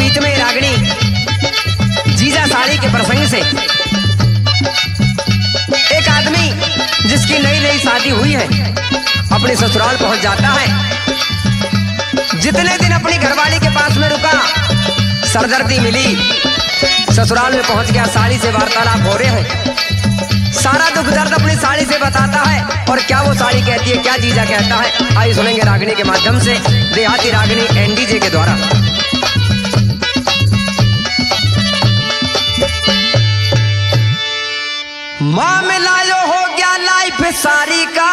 बीच में रागिनी जीजा साड़ी के प्रसंग से एक आदमी जिसकी नई नई शादी हुई है अपने ससुराल पहुंच जाता है। जितने दिन अपनी घरवाली के पास में रुका, सरदर्दी मिली, ससुराल में पहुंच गया, साड़ी से वार्तालाप हो रहे हैं, सारा दुख दर्द अपनी साड़ी से बताता है। और क्या वो साड़ी कहती है, क्या जीजा कहता है, आइए सुनेंगे रागिनी के माध्यम से, देहाती रागिनी एनडीजे के द्वारा। मामला यो हो गया लाइफ सारी का,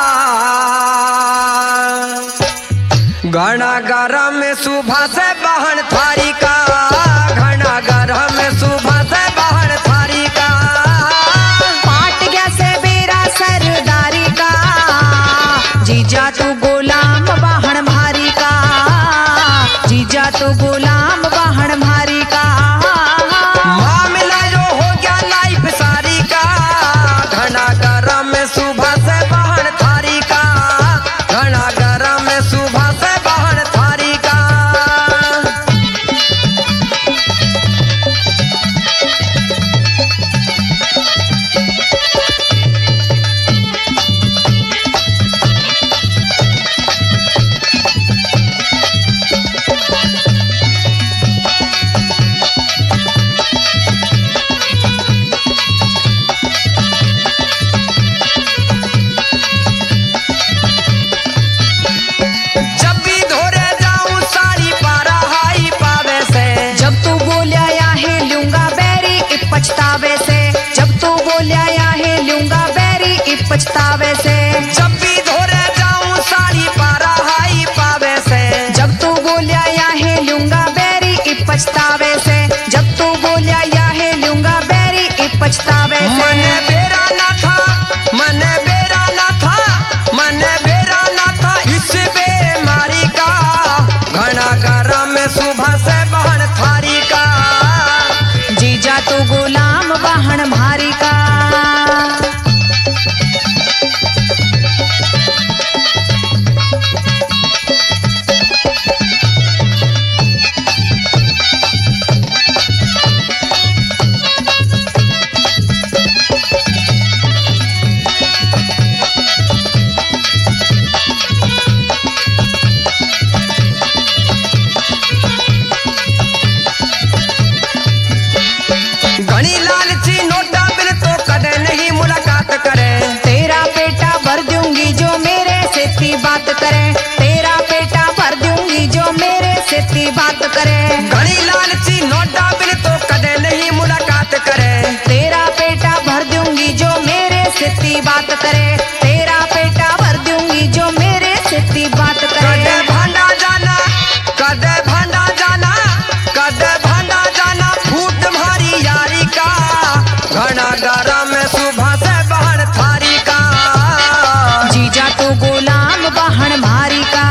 घना गरम सुबह से बहन थारी का, घना गरम सुबह से बहन थारी का, पाट गया से बेरा सरदारी का, जीजा तू गुलाम बहन भारी का, जीजा तू गुलाम बहन भारी का। मामला जो हो गया लाइफ सारी का, घना गरम सुबह से बहन थारी का, घना गरम सुबह से बहन थारी का। पछतावे से जब तू बोलिया है लूंगा बैरी पछतावे से, जब भी धोरे जाऊं साड़ी पारा हाई पावे से, जब तू बोलिया है लूंगा बैरी पछतावे से, जब तू बोलिया है लूंगा बैरी पछतावे से। मन बेरा ना था, मन बेरा ना था, मन बेरा ना था इस बेमारी का, घना गरम सुबह से बहन थारी का, जीजा तू गुलाम बहन भारी का। घनी लालची नोटा बिल तो कदे नहीं मुलाकात करे, तेरा पेटा भर दूंगी जो मेरे से ती बात करे, तेरा पेटा भर दूंगी जो मेरे से ती बात करे। घनी लालची नोटा बिल तो कदे नहीं मुलाकात करे, तेरा पेटा भर दूंगी जो मेरे से ती बात करे, तेरा पेटा भर दूंगी जो मेरे से ती बात करे। कदे भांडा जाना, कदे भांडा जाना, कदे भांडा जाना फूट मारी यारी का, घना गरम सुबह से बहन थारी का, जीजा तू गुलाम बहन भारी का।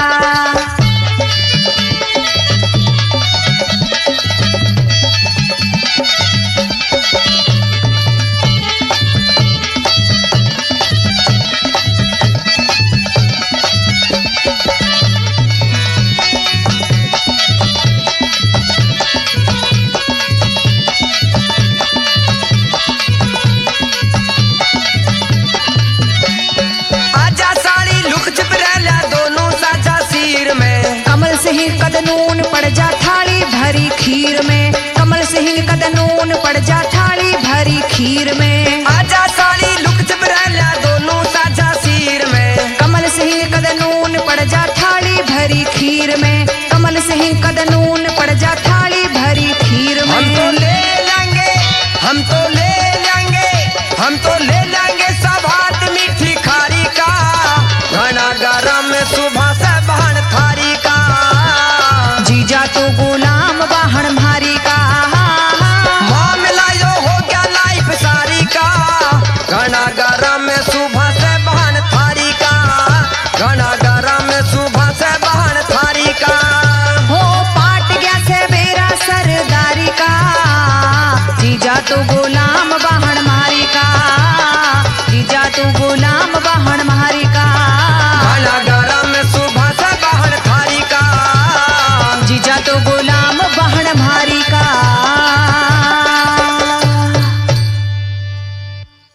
आजा साड़ी लुक छिप रहला दोनों साझा सिर में, कमल सिंह कदनून पड़ जा थाली भरी खीर में, कमल सिंह कदनून पड़ जा थाली भरी खीर में। आजा साड़ी लुक छिप रहला दोनों साझा सिर में, कमल सिंह कदनून पड़ जा थाली भरी खीर में, कमल सिंह कदनून पड़ जा थाली भरी खीर में। हम तो ले लेंगे, हम तो ले लेंगे, हम तो ले लेंगे सब हाथ मीठी खारी का, घना गरम सुबह से बहन थारी का, जीजा तू गुलाम बहन भारी का। मामला यो हो गया लाइफ सारी का, घना गरम सुबह से बहन थारी का, घना गरम सुबह से बहन थारी का। हो पाट गया से बेरा सरदारी का, जीजा तू गुलाम बहन मारी का, जीजा तू गुलाम बहन मारी का, घना गरम सुबह से बहन थारी का, जीजा तू